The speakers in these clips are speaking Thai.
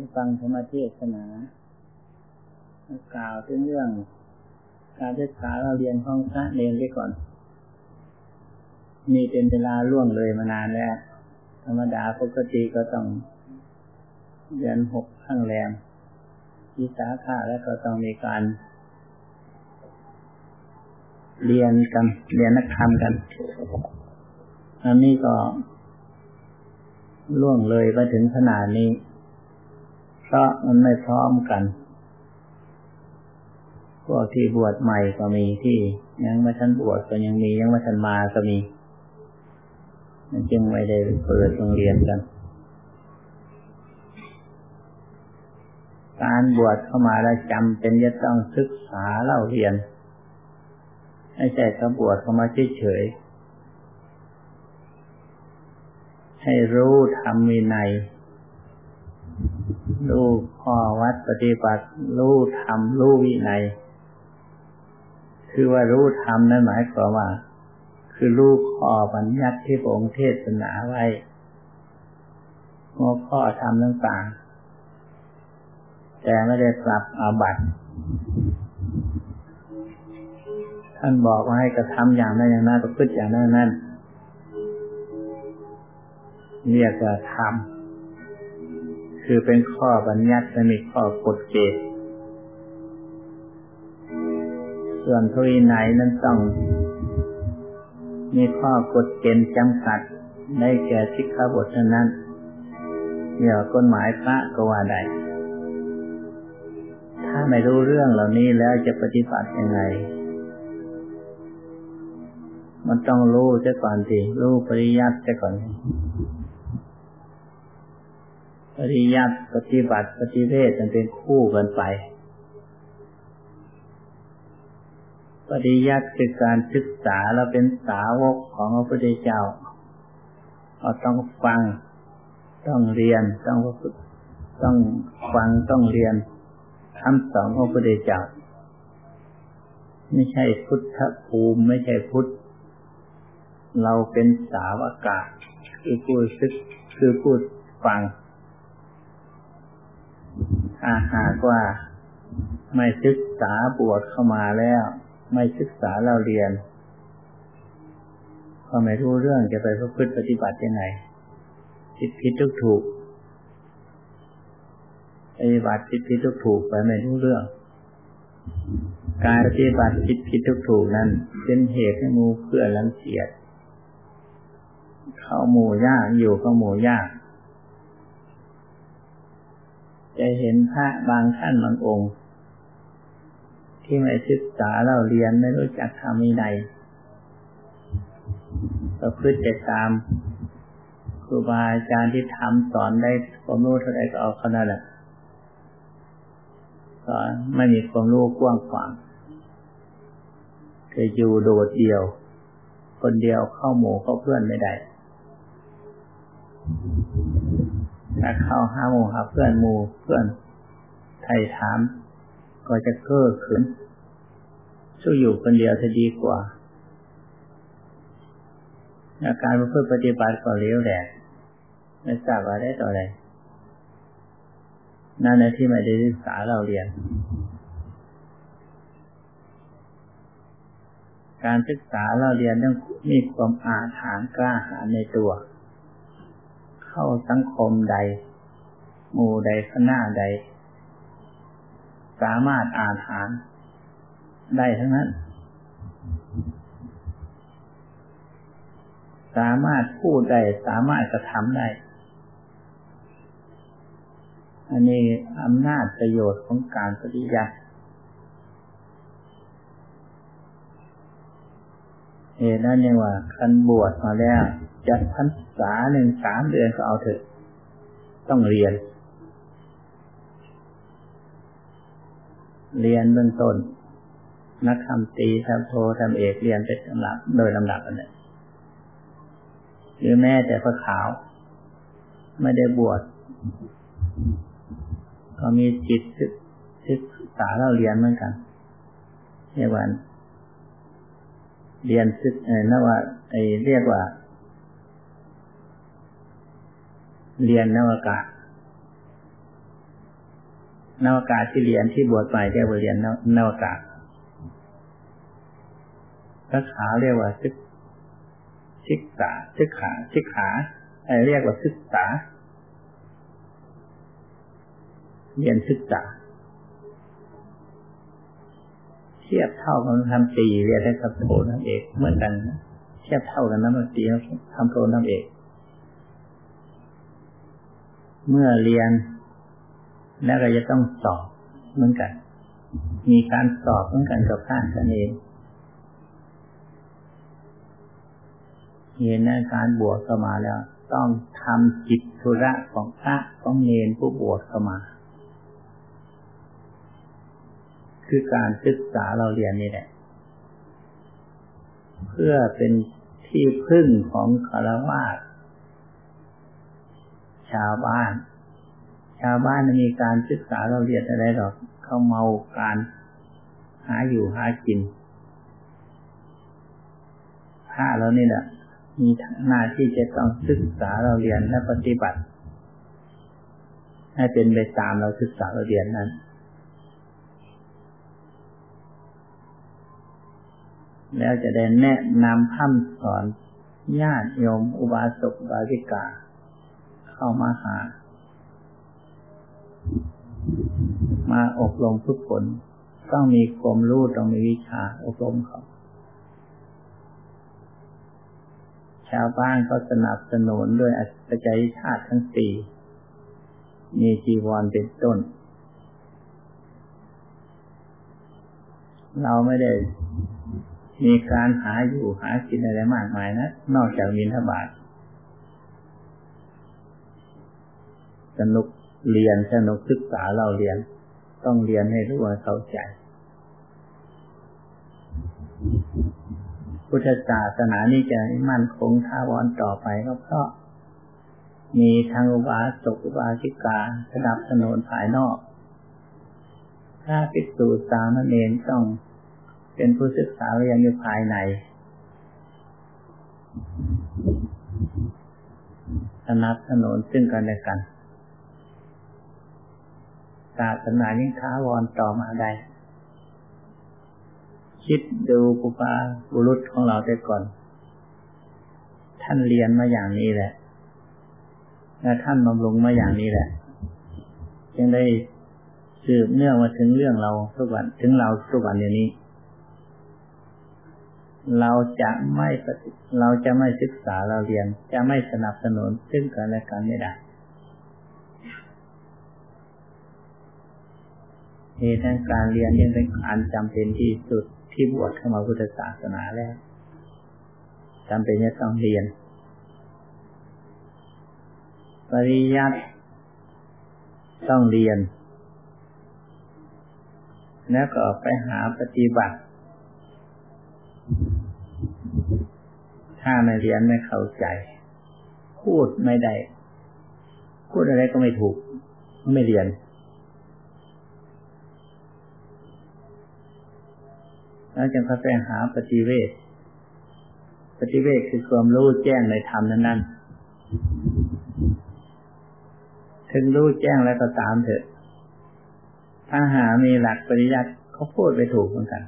ฟังธรรมเทศนากล่าวถึงเรื่องการศึกษาเราเรียนของพระเนรไปก่อนมีเป็นเวลาล่วงเลยมานานแล้วธรรมดาปกติก็ต้องเดือน6ข้างแรมวิสาขะแล้วก็ต้องมีการเรียนกันเรียนนักธรรมกันอันนี้ก็ล่วงเลยไปถึงขนาดนี้เพราะมันไม่พร้อมกันพวกที่บวชใหม่ก็มีที่ยังไม่ทันบวชก็ยังมียังไม่ทันมาก็มีมันจึงไม่ได้เปิดโรงเรียนกันการบวชเข้ามาแล้วจำเป็นจะต้องศึกษาเล่าเรียนไม่ใช่แค่บวชเข้ามาเฉยๆให้รู้ธรรมวินัยรู้ข้อวัดปฏิบัติรู้ธรรมรู้วินัยคือว่ารู้ธรรมนั้นหมายความว่าคือรู้ข้อบัญญัติที่พระองค์เทศนาไว้หัวข้อธรรมต่างๆแต่ไม่ได้ปรับอาบัติท่านบอกว่าให้กระทำอย่างนั้นอย่างนั้นประพฤติอย่างนั้นนั่นเรียกว่าธรรมคือเป็นข้อบัญญัติและมีข้อกฎเกณฑ์ส่วนพระวินัยนั้นต้องมีข้อกฎเกณฑ์จำกัดได้แก่สิกขาบทเท่านั้นเรียกว่ากฎหมายพระก็ว่าได้ถ้าไม่รู้เรื่องเหล่านี้แล้วจะปฏิบัติยังไงมันต้องรู้ซะก่อนสิรู้ปริยัติซะก่อนปริยัติปฏิบัติปฏิเวทมันเป็นคู่กันไปปริยัติคือการศึกษาเราเป็นสาวกของพระพุทธเจ้าเราต้องฟังต้องเรียนต้องฟังต้องเรียนคำสอนของพระพุทธเจ้าไม่ใช่พุทธภูมิไม่ใช่พุทธเราเป็นสาวกะคือผู้ศึกคือผู้ฟังถ้าหากว่าไม่ศึกษาบวชเข้ามาแล้วไม่ศึกษาเราเรียนก็ไม่รู้เรื่องจะไปประพฤติปฏิบัติยังไงผิดถูกปฏิบัติผิดถูกไปไม่รู้เรื่องการปฏิบัติผิดถูกนั้นเป็นเหตุให้หมู่เพื่อนรังเกียจเข้าหมู่ยากอยู่เข้าหมู่ยากจะเห็นพระบางท่านบางองค์ที่ไม่ศึกษาเราเรียนไม่รู้จักธรรมวินัยประพฤติตามครูบาอาจารย์ที่ทำสอนได้ความรู้เท่าใดก็เอาขนาดนั้นสอนไม่มีความรู้กว้างขวางจะอยู่โดดเดี่ยวคนเดียวเข้าหมู่เข้าเพื่อนไม่ได้ถ้าเข้าหาหมู่หาเพื่อนหมู่เพื่อนไถ่ถามก็จะเก้อเขินสู้อยู่คนเดียวจะดีกว่าอาการประพฤติปฏิบัติก็เลี้ยวแหลกไม่ทราบอะไรต่ออะไรนั่นแหละที่ไม่ได้ศึกษาเราเรียนการศึกษาเราเรียนต้องมีความอาถรรพ์กล้าหาญในตัวเข้าสังคมใดหมู่ใดคณะใดสามารถอาถรรพ์ได้ทั้งนั้นสามารถพูดได้สามารถกระทำได้อันนี้อำนาจประโยชน์ของการปฏิยัติเหตุนั้นยังว่าคันบวชมาแล้วจะพรรษาหนึ่ง3 เดือนก็เอาเถอะต้องเรียนเบื้องต้นนักธรรมตรีธรรมโทธรรมเอกเรียนเป็นลำดับโดยลำดับอันนี้หรือแม้แต่พระขาวไม่ได้บวชก็มีจิตศึกษาเราเรียนเหมือนกันเรียกว่าเรียนนะว่าเรียกว่าเรียนนวากะนวากาที่เรียนที่บวชใหม่เรียกว่าเรียนนวากาพระขาเรียกว่าศึกษาเรียกว่าศึกษาเรียนศึกษาเทียบเท่ากับทำตรีเรียนได้กับโททำเอกเหมือนกันเทียบเท่ากันนะมันตรีทำโททำเอกเมื่อเรียนแล้วก็จะต้องสอบเหมือนกันมีการสอบเหมือนกันกับข้างกันเองเห็นในการบวชเข้ามาแล้วต้องทำกิจธุระของพระของเณรผู้บวชเข้ามาคือการศึกษาเราเรียนนี่แหละเพื่อเป็นที่พึ่งของฆราวาสชาวบ้านมีการศึกษาเราเรียนอะไรหรอกเขาเมาการหาอยู่หากินพระเรานี่แหละมีหน้าที่จะต้องศึกษาเราเรียนและปฏิบัติให้เป็นไปตามเราศึกษาเราเรียนนั้นแล้วจะได้แนะนำพร่ำสอนญาติโยมอุบาสกอุบาสิกาเข้ามาหามาอบรมฝึกฝนต้องมีความรู้ต้องมีวิชาอบรมเขาชาวบ้านก็สนับสนุนด้วยปัจจัยธาตุทั้งสี่มีจีวรเป็นต้นเราไม่ได้มีการหาอยู่หากินอะไรมากมายนะนอกจากบิณฑบาตสนุกเรียนสนุกศึกษาเราเรียนต้องเรียนให้รู้ให้เข้าใจพุทธศาสนานี้จะมั่นคงถาวรต่อไปก็เพราะมีทางอุบาสกอุบาสิกาสนับสนุนภายนอกถ้าภิกษุสามเณรต้องเป็นผู้ศึกษาเรียนอยู่ภายในสนับสนุนซึ่งกันและกันศาสนายิ่งถาวรต่อมาได้คิดดูปุปาบุรุษของเราแต่ก่อนท่านเรียนมาอย่างนี้แหละและท่านบำรุงมาอย่างนี้แหละจึงได้สืบเนื่องมาถึงเรื่องเราทุกวันถึงเราทุกวันอย่างนี้เราจะไม่ศึกษาเราเรียนจะไม่สนับสนุนซึ่งกันและกันไม่ได้เหตุแห่งการเรียนยังเป็นการจำเป็นที่สุดที่บวชเข้ามาพุทธศาสนาแล้วจำเป็นจะต้องเรียนปริยัติต้องเรียนแล้วก็ไปหาปฏิบัติถ้าไม่เรียนไม่เข้าใจพูดไม่ได้พูดอะไรก็ไม่ถูกไม่เรียนแล้วจึงไปหาปฏิเวทคือความรู้แจ้งในธรรมนั้นๆถึงรู้แจ้งแล้วก็ตามเถอะถ้าหามีหลักปริยัติเขาพูดไปถูกเหมือนกัน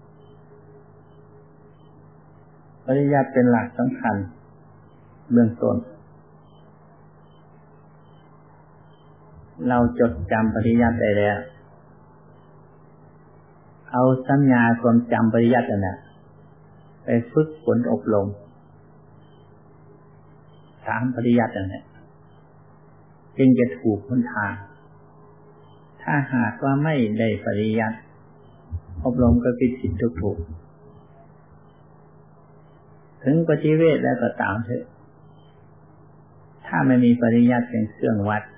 ปริยัติเป็นหลักสำคัญเบื้องต้นเราจดจำปริยัติได้แล้วเอาสัญญาความจำปริยัติน่ะไปฝึกฝนอบรมตามปริยัตินั่นแหละจึงจะถูกหนทางถ้าหากว่าไม่ได้ปริยัติอบรมก็ผิดถูกถึงปฏิเวทแล้วก็ตามเถอะถ้าไม่มีปริยัติเป็นเครื่องวัด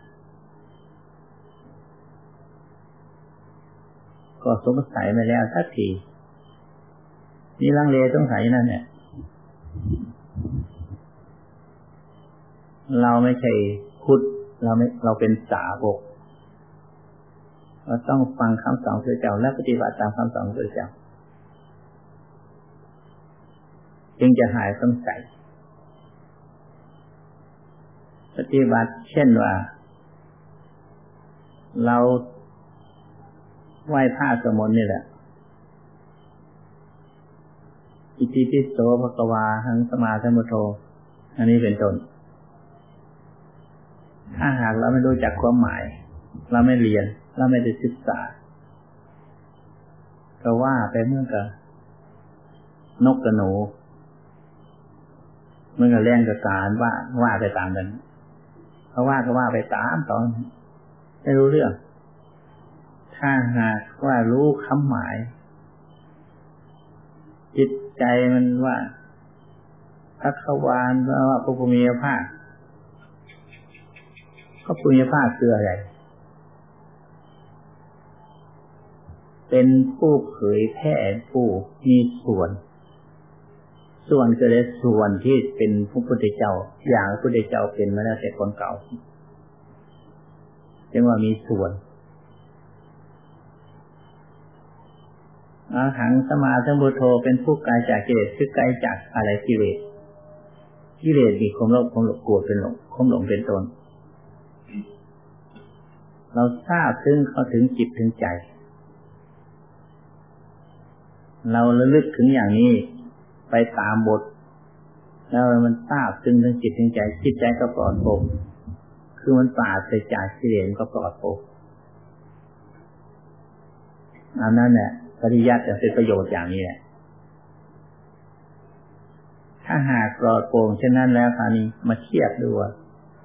ก็สงสัยมาแล้วสักทีนี่ลังเลสงสัยนั่นเนี่ยเราไม่ใช่พุทธเราเป็นสาวกเราต้องฟังคำสอนพระเจ้าและปฏิบัติตามคำสอนพระเจ้าจึงจะหายสงสัยปฏิบัติเช่นว่าเราไหว้พระสวดมนต์นี่แหละอิติปิโสภควาหังสัมมาสัมพุทโธอันนี้เป็นต้นถ้าหากเราไม่รู้จักความหมายเราไม่เรียนเราไม่ได้ศึกษาก็ว่าไปเมื่อกับนกกับหนูเมื่อกับแรงกับสารว่าไปตามกันเขาว่าก็ว่าไปตามตอนไม่รู้เรื่องถ้าหากว่ารู้คำหมายจิตใจมันว่าพระขวานว่าพระภูมิภาคพระภูมิภาคคืออะไรเป็นผู้เผยแผ่ผู้มีส่วนก็ได้ส่วนที่เป็นพระพุทธเจ้าอย่างพระพุทธเจ้าเป็นมาแล้วแต่คนเก่าเรียกว่ามีส่วนอาหังสัมมาสัมพุทโธเป็นผู้ไกลจากกิเลสคือไกลจากอะไรกิเลสมีความโลภความโกรธเป็นหลงความหลงเป็นต้นเราทราบซึ่งเข้าถึงจิตถึงใจเราระลึกถึงอย่างนี้ไปตามบทแล้วมันทราบซึ่งถึงจิตถึงใจจิตใจก็ปลอดโปร่งคือมันปราศจากกิเลสก็ปลอดโปร่งอันนั้นเนี่ยปริยัติจะเป็นประโยชน์อย่างนี้แหละถ้าหากปลอดโปร่งเช่นนั้นแล้วคราวนี้มาเทียบดูว่า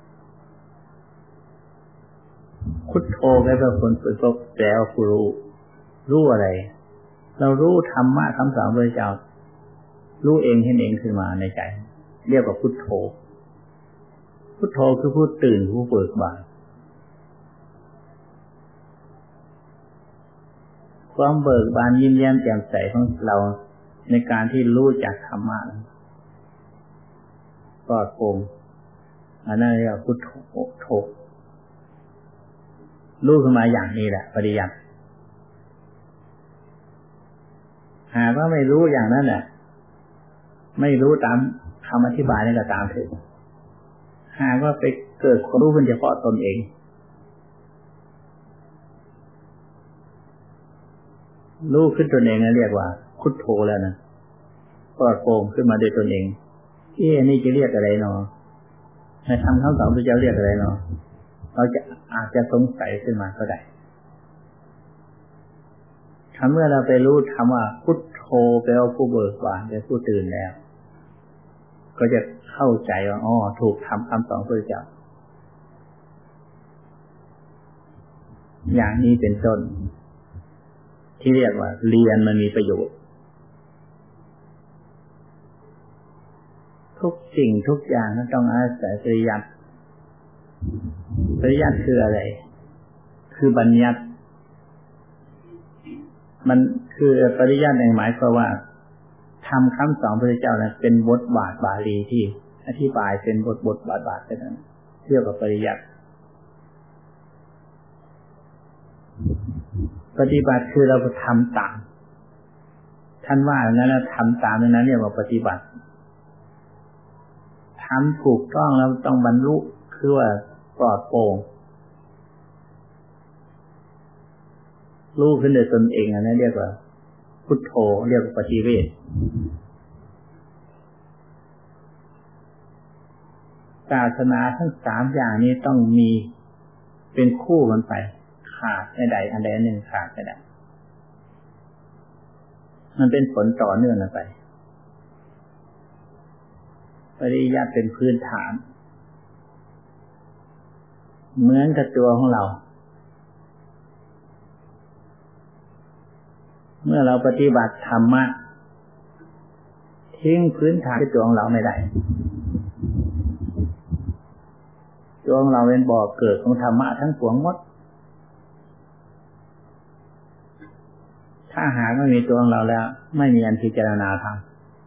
พุทโธไปเป็นคนฝึกก็แปลว่าผู้รู้อะไรเรารู้ธรรมะคำสอนพระพุทธเจ้ารู้เองเห็นเองขึ้นมาในใจเรียกว่าพุทโธพุทโธคือผู้ตื่นผู้เบิกบานความเบิกบานยิ้มแย้มแจ่มใสของเราในการที่รู้จักธรรมะปลอดโปร่งอันนั้นเรียกว่าพุทโธรู้ขึ้นมาอย่างนี้แหละปริยัติหากว่าไม่รู้อย่างนั้นแหละไม่รู้ตามคำอธิบายนี่ก็ตามเถอะหากว่าไปเกิดความรู้เป็นเฉพาะตนเองรู้ขึ้นตนเองนะเรียกว่าพุทโธแล้วนะปลอดโปร่งขึ้นมาโดยตนเองนี่จะเรียกอะไรเนาะในธรรมคำสอนพระเจ้าเรียกอะไรเนาะเราจะอาจจะสงสัยขึ้นมาก็ได้ถ้าเมื่อเราไปรู้คำว่าพุทโธแปลว่าผู้เบิกบานเป็นผู้ตื่นแล้วก็จะเข้าใจว่าถูกทำคำสอนพระเจ้าอย่างนี้เป็นต้นที่เรียกว่าเรียนมันมีประโยชน์ทุกสิ่งทุกอย่างต้องอาศัยปริยัติคืออะไรคือบัญญัติมันคือปริยัติหมายความว่าทำคำสอนพระเจ้านั้นเป็นบทบาทบาลีที่อธิบายเป็นบทบาทไปนั้นเรียกว่าปริยัติปฏิบัติคือเราทำตามท่านว่าอย่างนั้นแล้วทำตามนั้นเรียกว่าปฏิบัติทำถูกต้องแล้วต้องบรรลุคือว่าปลอดโปร่งรู้ขึ้นโดยตนเองอันนั้นเรียกว่าพุทโธเรียกว่าปฏิเวทศาสนาทั้ง3อย่างนี้ต้องมีเป็นคู่กันไปขาดไม่ได้อันใดอันหนึ่งขาดไม่ได้มันเป็นผลต่อเนื่องกันไปปริยัติเป็นพื้นฐานเหมือนกับตัวของเราเมื่อเราปฏิบัติธรรมะทิ้งพื้นฐานที่ตัวของเราไม่ได้ตัวของเราเป็นบ่อเกิดของธรรมะทั้งปวงหมดถ้าหากไม่มีตัวของเราแล้วไม่มีอันพิจารณาธรรม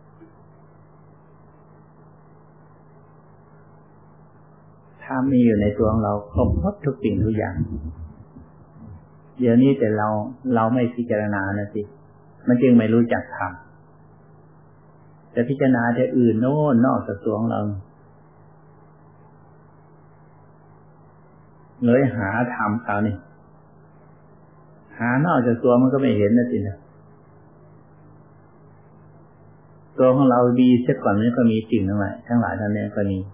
ถ้ามีอยู่ในตัวของเราครบหมดทุกสิ่งทุกอย่างเดี๋ยวนี้แต่เราไม่พิจารณานะสิมันจึงไม่รู้จักธรรมแต่พิจารณาแต่อื่นโน่นนอกจากตัวของเราเลยหาธรรมเขานี่หานอกจากตัวมันก็ไม่เห็นนะสินะตัวของเราดีเสียก่อนนี้ก็มีจริงทั้งหลายทั้งนี้ก็มี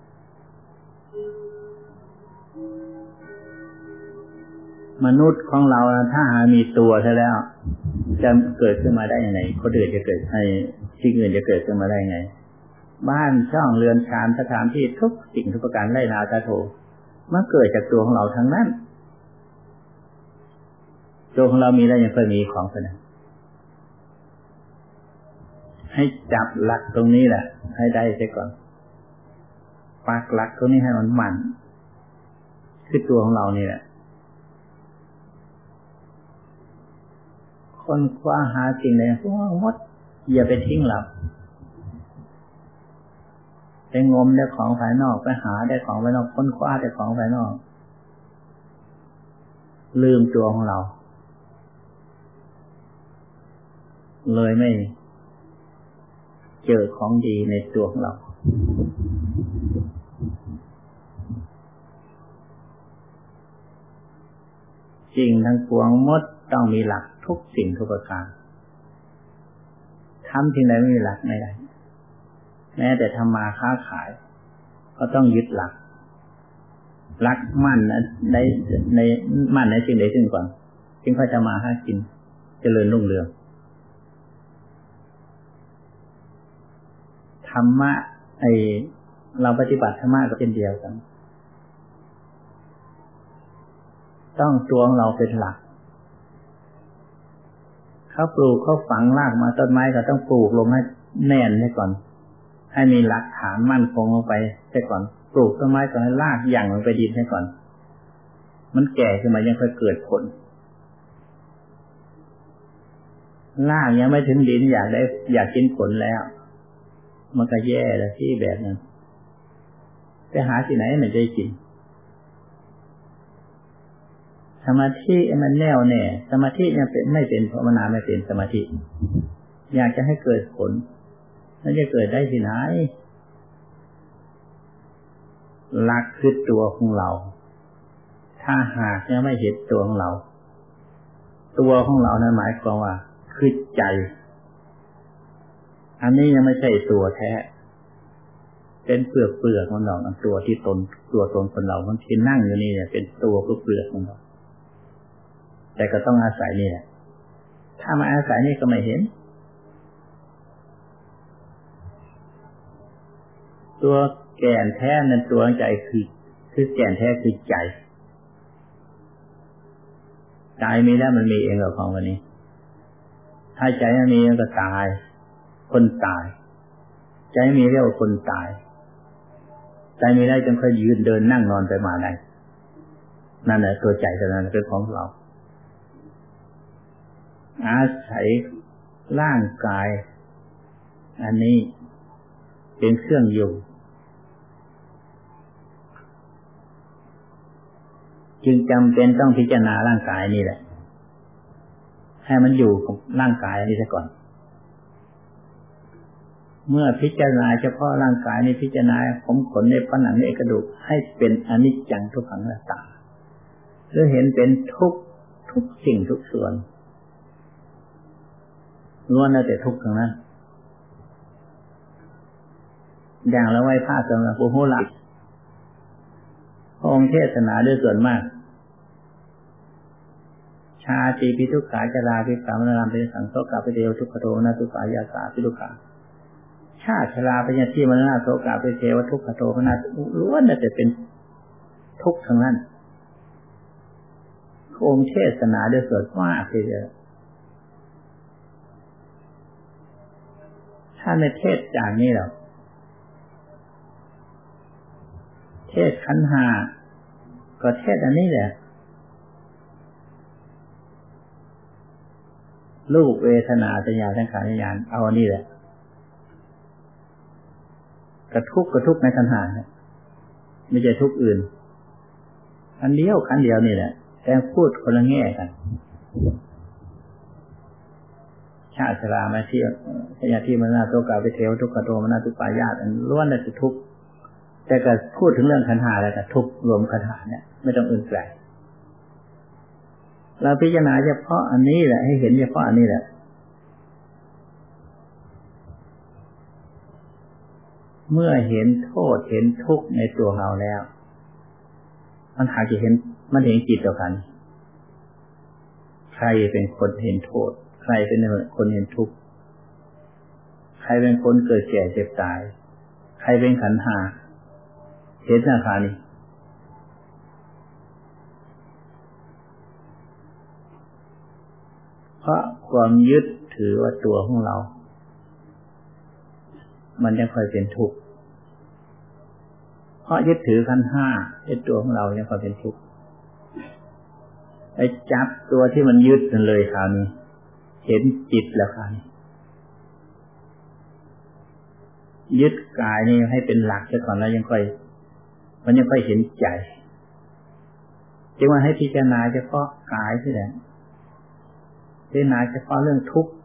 มนุษย์ของเราถ้าหามีตัวซะแล้วจะเกิดขึ้นมาได้ยังไงคนอื่นจะเกิดให้สิ่งอื่นจะเกิดขึ้นมาได้ยังไงบ้านช่องเรือนชานสถานที่ทุกสิ่งทุกประการไร่นาตาโถมันเกิดจากตัวของเราทั้งนั้นตัวของเรามีได้ยังเคยมีของขนาดให้จับหลักตรงนี้แหละให้ได้เสียก่อนปักหลักตรงนี้ให้มันมั่นคือตัวของเรานี่แหละคนคว้าหาสิ่งใดพวกมดอย่าไปทิ้งหลับไปงมได้ของภายนอกไปหาได้ของภายนอกค้นคว้าได้ของภายนอกลืมตัวของเราเลยไม่เจอของดีในตัวของเราจริงทั้งปวงหมดต้องมีหลักทุกสิ่งทุกประการทำสิ่งใดไม่มีหลักไม่ได้แม้แต่ทำมาค้าขายก็ต้องยึดหลักมั่นในมั่นในสิ่งใดสิ่งก่อนจึงค่อยจะมาหากินเจริญรุ่งเรืองธรรมะเราปฏิบัติธรรมะก็เป็นเดียวกันต้องตัวของเราเป็นหลักเขาปลูกเขาฝังรากมาต้นไม้ก็ต้องปลูกลงให้แน่นให้ก่อนให้มีหลักฐานมั่นคงลงไปให้ก่อนปลูกต้นไม้ก็ให้รากยั่งลงไปดินให้ก่อนมันแก่ขึ้นมายังค่อยเกิดผลรากยังไม่ถึงดินอยากกินผลแล้วมันก็แย่แล้วที่แบบนั้นไปหาที่ไหนมันจะได้กินสมาธิมันแน่วแน่สมาธิยังเป็นไม่เป็นภาวนาไม่เป็นสมาธิอยากจะให้เกิดผลมันจะเกิดได้ที่ไหนหลักคือตัวของเราถ้าหากยังไม่เห็นตัวของเรานั้นหมายความว่าคือใจอันนี้ยังไม่ใช่ตัวแท้เป็นเปลือกของเราตัวที่ตัวตนคนเรามันที่นั่งอยู่นี่เนี่ยเป็นตัวเปลือกของเราแต่ก็ต้องอาศัยนี่แหละถ้ามาอาศัยนี่ก็ไม่เห็นตัวแก่นแท้นั้นตัวใจคือแก่นแท้คือใจมีแล้วมันมีเองกับของวันนี้ถ้าใจไม่มีมันก็ตายคนตายใจมีเรียกว่าคนตายใจมีได้จนค่อยยืนเดินนั่งนอนไปมาได้นั่นแหละตัวใจตัวนั้นเป็นของเราอาศัยร่างกายอันนี้เป็นเครื่องอยู่จึงจำเป็นต้องพิจารณาร่างกายนี่แหละให้มันอยู่กับร่างกายนี้ซะก่อนเมื่อพิจารณาเฉพาะร่างกายนี้พิจารณาผมขนในผนังในกระดูกให้เป็นอนิจจังทุกขังอนัตตาหรือเห็นเป็นทุกสิ่งทุกส่วนล้วนแล้วแต่ทุกข์ทั้งนั้นอย่างละไว้ผ้าสำหรับผู้หูหลักพระองค์เทศนาด้วยส่วนมากชาติปิทุกขาจาราปิกามนรามเป็นสังโสกะปิเทวทุกขโทนะทุกขายาสาปิทุกขาชาติชราปัญญาที่มรณะโสกะปิเทวทุกขโทนะล้วนแล้วแต่เป็นทุกข์ทั้งนั้นพระองค์เทศนาด้วยส่วนมากทีเดียวถ้าไม่เทศอย่างนี้หรอกเทศขันธ์ห้าก็เทศอันนี้แหละรูปเวทนาสัญญาสังขารวิญญาณเอาอันนี้แหละกระทุกในขันธ์ห้าไม่ใช่ทุกอื่นอันเดียวขันธ์เดียวนี่แหละแต่พูดคนละแง่กันชาติชรามาเที่ยวพยาธิมรณะโสกะปิเทวทุกขโทมนะทุปายาตล้วนแต่ทุกข์แต่ก็พูดถึงเรื่องขันธ์ห้าแล้วก็ทุกข์รวมขันธ์ห้าเนี่ยไม่ต้องอื่นไกลเราพิจารณาเฉพาะอันนี้แหละให้เห็นเฉพาะอันนี้แหละเมื่อเห็นโทษเห็นทุกข์ในตัวเราแล้วมันหาจะเห็นมันเห็นจิตเดียวกันใครเป็นคนเห็นโทษใครเป็นคนเห็นทุกข์ใครเป็นคนเกิดแก่เจ็บตายใครเป็นขันธ์ห้าเห็นอาการนี้เพราะความยึดถือว่าตัวของเรามันยังค่อยเป็นทุกข์เพราะยึดถือขันธ์ห้าเป็นตัวของเรายังค่อยเป็นทุกข์ไอ้จับตัวที่มันยึดกันเลยคราวนี้เห็นจิตแล้วคราวนี้ยึดกายนี่ให้เป็นหลักซะก่อนแล้วยังค่อยมันยังค่อยเห็นใจจึงว่าให้พิจารณาเฉพาะกายที่แหละพิจารณาเฉพาะเรื่องทุกข์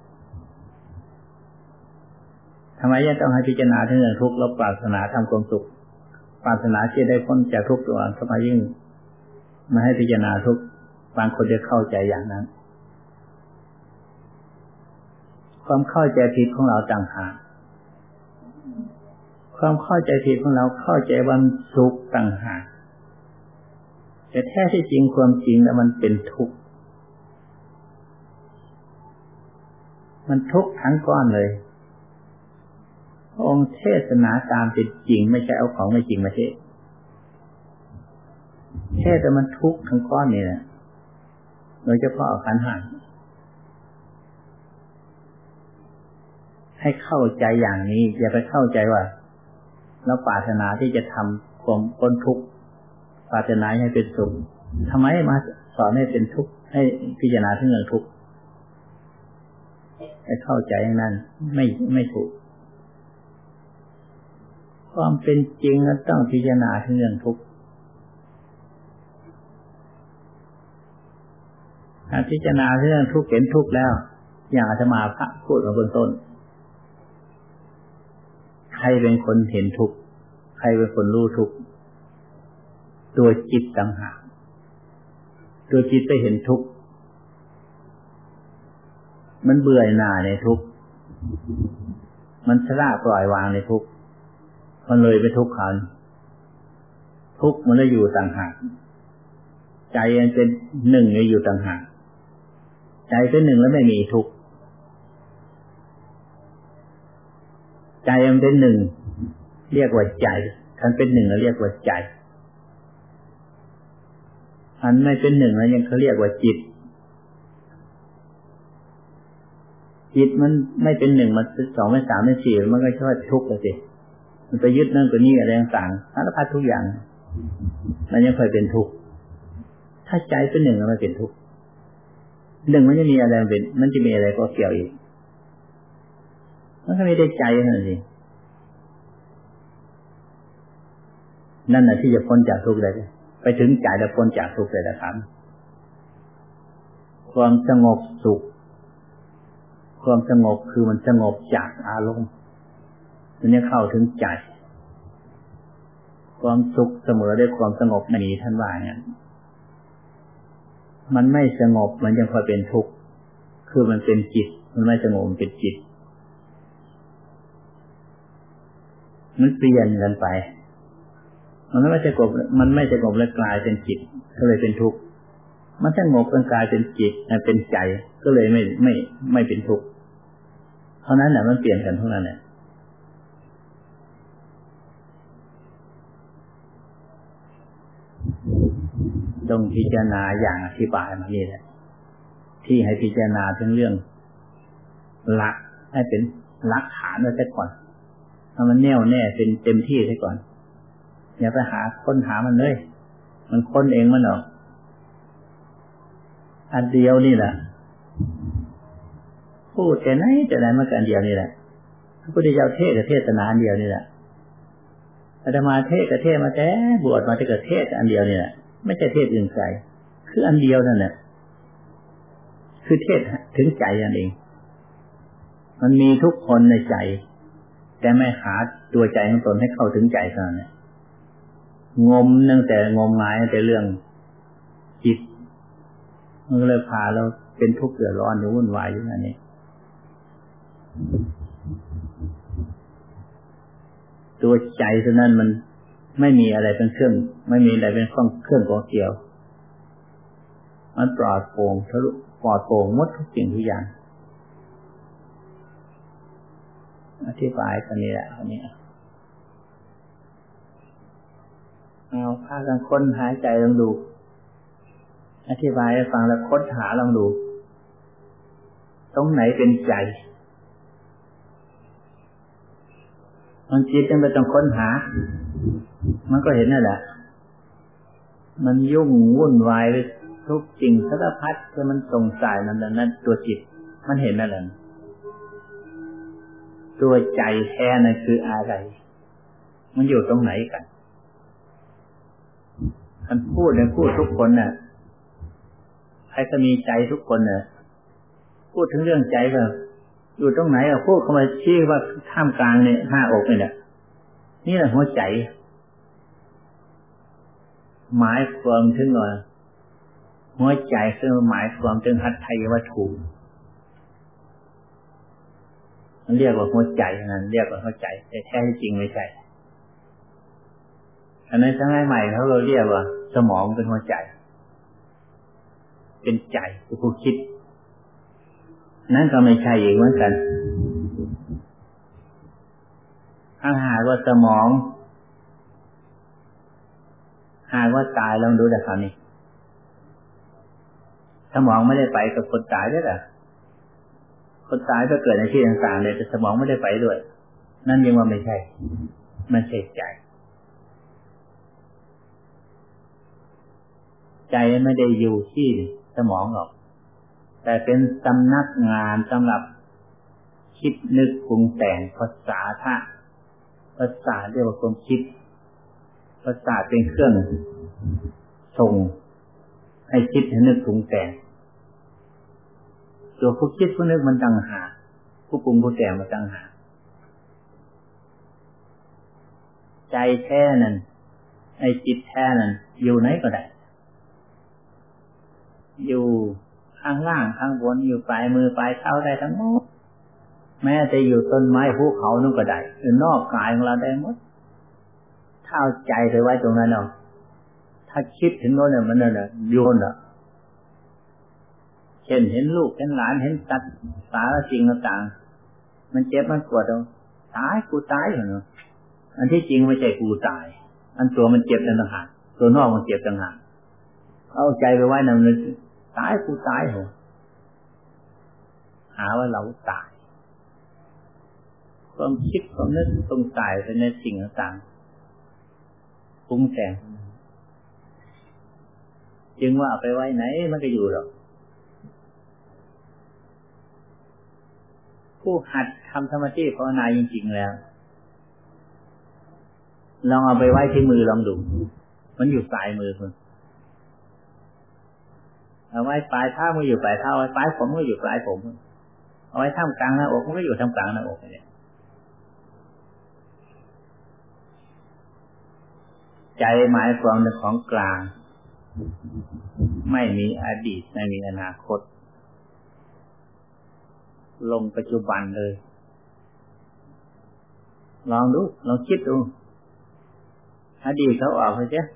ทำไมยังต้องให้พิจารณาเรื่องทุกข์แล้วปรารถนาทำความสุขปรารถนาที่ได้พ้นจากทุกข์ตัวทำไมยิ่งมาให้พิจารณาทุกข์บางคนจะเข้าใจอย่างนั้นความเข้าใจผิดของเราต่างหากความเข้าใจผิดของเราเข้าใจวันสุขต่างหากแต่แท้ที่จริงความจริงแล้วมันเป็นทุกข์มันทุกข์ทั้งก้อนเลยองค์เทศนาตามเป็นจริงไม่ใช่เอาของไม่จริงมาเทศแต่มันทุกข์ทั้งก้อนนี่แหละโดยเฉพาะขันธ์ห้าให้เข้าใจอย่างนี้อย่าไปเข้าใจว่าเราปรารถนาที่จะทำความพ้นทุกข์ปรารถนาให้เป็นสุขทำไมมาสอนให้เป็นทุกข์ให้พิจารณาถึงเรื่องทุกข์ให้เข้าใจอย่างนั้นไม่ถูกความเป็นจริงนั้นต้องพิจารณาถึงเรื่องทุกข์ถ้าพิจารณาเรื่องทุกข์เห็นทุกข์แล้วอย่างอาตมาพระพูดมาเบื้องต้นใครเป็นคนเห็นทุกข์ใครเป็นคนรู้ทุกข์ตัวจิตต่างหากตัวจิตไปเห็นทุกข์มันเบื่อหน่ายในทุกข์มันสละปล่อยวางในทุกข์มันเลยไปทุกข์ขันทุกข์มันเลยอยู่ต่างหากใจมันเป็นหนึ่งเลยอยู่ต่างหากใจเป็นหนึ่งแล้วไม่มีทุกข์ใจมันเป็นหนึ่งเรียกว่าใจคันเป็นหนึ่งแล้วเรียกว่าใจอันไม่เป็นหนึ่งแล้วยังเขาเรียกว่าจิตจิตมันไม่เป็นหนึ่งมันสองเป็นสามเป็นสี่มันก็ชอบทุกข์เลยสิมันไปยึดนั่นตัวนี้อะไรต่างๆสารพัดทุกอย่างมันยังเคยเป็นทุกข์ถ้าใจเป็นหนึ่งแล้วมันเป็นทุกข์หนึ่งมันจะมีอะไรเป็นมันจะมีอะไรก็เกี่ยวอีกมันก็ไม่ได้ใจนั่นสินั่นน่ะที่จะพ้นจากทุกข์ได้ไปถึงใจแล้วพ้นจากทุกข์ได้แล้วครับความสงบสุขความสงบคือมันสงบจากอารมณ์มันจะเข้าถึงใจความสุขเสมอด้วยความสงบไม่มีท่านว่าเนี่ยมันไม่สงบมันยังคอยเป็นทุกข์คือมันเป็นจิตมันไม่สงบมันเป็นจิตมันเปลี่ยนกันไปมันไม่สงบแล้วกลายเป็นจิตก็เลยเป็นทุกข์มันสงบกลายเป็นจิตเป็นใจก็เลยไม่เป็นทุกข์เท่านั้นแหละมันเปลี่ยนกันเท่านั้นแหละต้องพิจารณาอย่างอธิบายมานี่แหละที่ให้พิจารณาถึงเรื่องหลักให้เป็นหลักฐานไว้ซะก่อนให้มันแน่วแน่เป็นเต็มที่ซะก่อนอย่าไปค้นหามันเลยมันค้นเองมันออกอันเดียวนี่แหละพูดแต่ไหนมันก็อันเดียวนี่แหละพระพุทธเจ้าเทศนาอันเดียวนี่แหละอาตมาเทศมาแต่บวชมาแต่ก็เทศอันเดียวนี่แหละไม่ใช่เทศอื่นไกลคืออันเดียวนั่นแหละคือเทศถึงใจนั่นเองมันมีทุกคนในใจแต่ไม่หาตัวใจของตนให้เข้าถึงใจเท่านั้นงมตั้งแต่งมงายตั้งแต่เรื่องจิตมันก็เลยพาเราเป็นทุกข์เดือดร้อนอยู่วุ่นวายอยู่นั่นเองตัวใจเท่านั้นมันไม่มีอะไรเป็นเครื่องไม่มีอะไรเป็นเครื่องของเกี่ยวมันปลอดโปร่งทะลุปลอดโปร่งหมดทุกสิ่งทุกอย่างอธิบายกันนี้แหละอันนี้เอาพากันค้นหายใจลองดูอธิบายให้ฟังแล้วค้นหาลองดูตรงไหนเป็นใจมันจิตยังไม่ต้องค้นหามันก็เห็นนั่นแหละมันยุ่งวุ่นวายทุกสิ่งสารพัดที่มันสงสัยนั้นตัวจิตมันเห็นนั่นแหละตัวใจแท้นั่นคืออะไรมันอยู่ตรงไหนกันท่านพูดทุกคนน่ะใครจะมีใจทุกคนน่ะพูดถึงเรื่องใจก็อยู่ตรงไหนพูดเข้ามาชี้ว่าท่ามกลางเนี่ยหน้าอกเนี่ยนี่แหละหัวใจหมายความถึงว่าหัวใจคือหมายความถึงหัตถยวัตถุมันเรียกว่าหัวใจนั่นเรียกว่าหัวใจแต่แท้จริงไม่ใช่อันนั้นสมัยใหม่เขาเรียกว่าสมองเป็นหัวใจเป็นใจคือผู้คิดนั่นก็ไม่ใช่อีกเหมือนกันถ้าหากว่าสมองหากว่าตายลองดูแต่คราวนี้สมองไม่ได้ไปกับคนตายด้วยหรอคนตายก็เกิดในที่ต่างๆเลยแต่สมองไม่ได้ไปด้วยนั่นยังว่าไม่ใช่มันเสียใจใจไม่ได้อยู่ที่สมองหรอกแต่เป็นสำนักงานสำหรับคิดนึกปรุงแต่งภาษาเรียกว่าความคิดภาษาเป็นเครื่องส่งให้คิดให้นึกปรุงแต่งตัวผู้คิดผู้นึกมันต่างหากผู้ปรุงผู้แต่งมันต่างหากใจแท้นั้นไอ้จิตแท้นั้นอยู่ไหนก็ได้อยู่ข้างล่างข้างบนอยู่ปลายมือปลายเท้าได้ทั้งหมดแม้จะอยู่ต้นไม้ภูเขานู่นก็ได้อยู่นอกกายของเราได้หมดถ้าเอาใจไปไว้ตรงนั้นเอาถ้าคิดถึงโน่นเนี่ยมันน่ะโยนอ่ะเช่นเห็นลูกเห็นหลานเห็นสัตว์สารสิ่งต่างๆมันเจ็บมันปวดเอาตายกูตายเหรออันที่จริงไม่ใช่กูตายอันตัวมันเจ็บต่างหากตัวนอกมันเจ็บต่างหากเอาใจไปไว้นั่นเลยตายกูตายเหรอหาว่าเราตายความคิดความนึกสงสัยไปในสิ่งต่างๆปรุงแต่งจึงว่าเอาไปไว้ไหนมันก็อยู่หรอกผู้หัดทำสมาธิภาวนาจริงๆแล้วลองเอาไปไว้ที่มือลองดูมันอยู่ปลายมือคุณเอาไว้ปลายเท้ามันอยู่ปลายเท้าไว้ปลายผมก็อยู่ปลายผมเอาไว้ท่ามกลางหน้าอกมันก็อยู่ท่ามกลางหน้าอกเนี่ยใจหมายความเป็นของกลางไม่มีอดีตไม่มีอนาคตลงปัจจุบันเลยลองดูลองคิดดูอดีตเขาออกไปเจ๊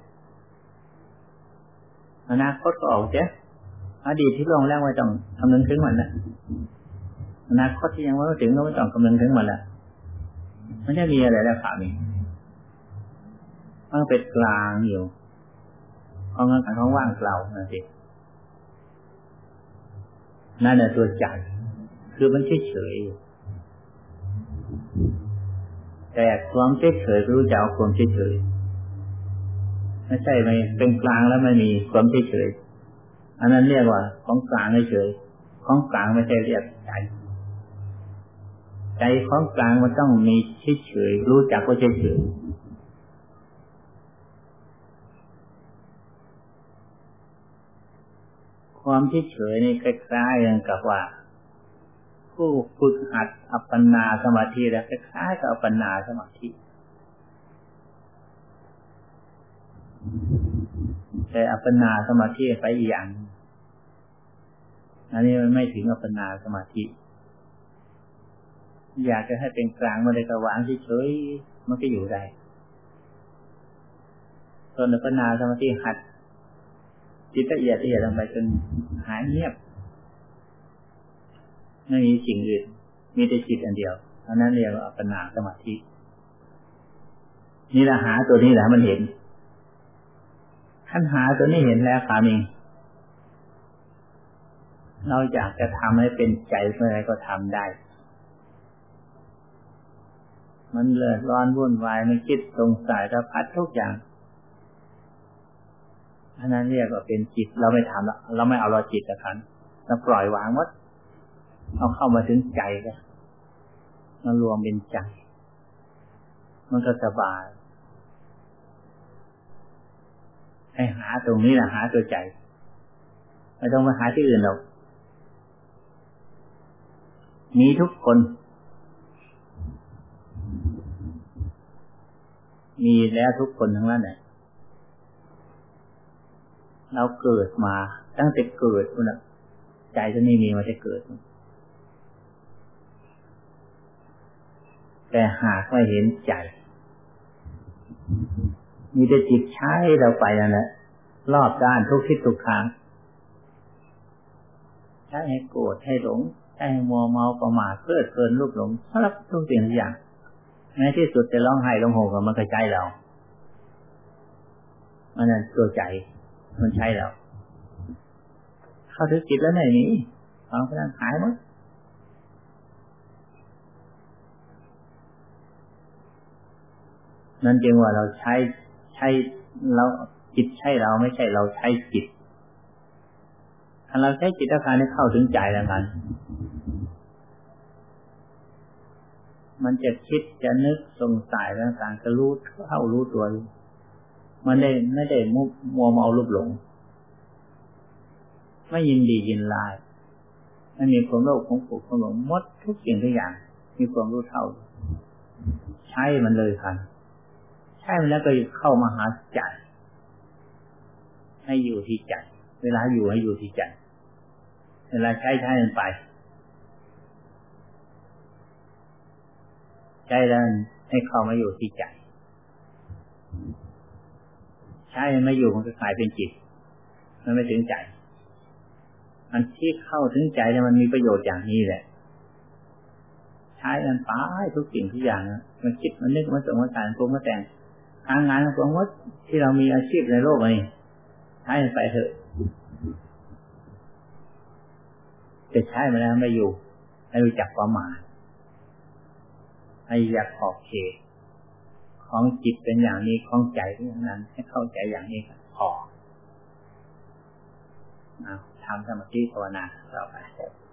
อนาคตก็ออกเจ๊อดีตที่ลงแล้วไม่ต้องคำนึงถึงมันนะอนาคตที่ยังไม่ถึงก็ไม่ต้องคำนึงถึงมันละมันจะมีอะไรแล้วข่าวนี้มันเป็นกลางอยู่ของงานของว่างเปล่านั่นสินั่นแหละตัวใจคือมันเฉยๆแต่ความเฉยๆรู้จักความเฉยๆไม่ใช่ไม่เป็นกลางแล้วไม่มีความเฉยๆอันนั้นเรียกว่าของกลางเฉยๆของกลางไม่ใช่เรียกใจใจของกลางมันต้องมีเฉยๆรู้จักว่าเฉยๆความเฉยๆนี่คล้ายๆกันกับว่าผู้ฝึกหัดอัปปนาสมาธิแล้วคล้ายๆกับอัปปนาสมาธิแต่อัปปนาสมาธิไปอีกอย่างอันนี้มันไม่ถึงอัปปนาสมาธิอยากจะให้เป็นกลางมันเลยก็วางเฉยๆมันก็อยู่ได้ส่วนอัปปนาสมาธิหัดจิตละเอียดลงไปจนหายเงียบไม่มีสิ่งอื่นมีแต่จิตอันเดียวอันนั้นเรียกว่าอัปปนาสมาธินี่แหละหาตัวนี้แหละมันเห็นขั้นหาตัวนี้เห็นแล้วครับเองเราอยากจะทำให้เป็นใจเมื่อไรก็ทำได้มันเดือดร้อนวุ่นวายมันคิดสงสัยสารพัดทุกอย่างอันนั้นเรียกว่าเป็นจิตเราไม่ทำแล้วเราไม่เอาเราจิตกับขันเราปล่อยวางหมดเอาเข้ามาถึงใจกันมารวมเป็นใจมันก็สบายให้หาตรงนี้แหละหาตัวใจไม่ต้องไปหาที่อื่นหรอกมีทุกคนมีแล้วทุกคนทั้งนั้นแหละเราเกิดมาตั้งแต่เกิดคุณน่ะใจตัวนี้มีมาแต่เกิดแต่หากไม่เห็นใจมีแต่จิตใช้เราไปนั่นแหละรอบด้านทุกทิศทุกทางใช้ให้โกรธให้หลงใช้ให้มัวเมาประมาทเพลิดเพลินรูปหลงสารพัดทุกสิ่งทุกอย่างแม้ที่สุดจะร้องไห้ร้องโห่กับมันก็ใช้เรามันนั่นตัวใจมันใช้เราเข้าถึงจิตแล้วไหนนี้ความพลังหายหมดนั่นจึงว่าเราใช้เราจิตใช่เราไม่ใช่เราใช้จิตถ้าเราใช้จิตอาการนี้เข้าถึงใจแล้วกันมันจะคิดจะนึกสงสัยต่างๆจะรู้เข้ารู้ตัวมันไม่ได้มัวเมาลุกหลงไม่ยินดียินร้ายไม่มีความโลภความโกรธความหลงหมดทุกสิ่งทุกอย่างมีความรู้เท่าใช้มันเลยค่ะใช่แล้วก็เข้ามาหาใจให้อยู่ที่ใจเวลาอยู่ให้อยู่ที่ใจเวลาใช้มันไปใจแล้วให้เข้ามาอยู่ที่ใจใช่ไม่อยู่มันก็กลายเป็นจิตมันไม่ถึงใจอันที่เข้าถึงใจเนี่ยมันมีประโยชน์อย่างนี้แหละใช้มันไปทุกสิ่งทุกอย่างมันคิดมันนึกมันสงมันสารปรุงมันแต่งทางงานของวัดที่เรามีอาชีพในโลกนี้ใช้ไปเถอะจะใช้มาแล้วไม่อยู่ให้รู้จักความหมายให้อยากขอบเขตของจิตเป็นอย่างนี้ของใจเป็นอย่างนั้นให้เข้าใจอย่างนี้พอทำสมาธิภาวนาต่อไป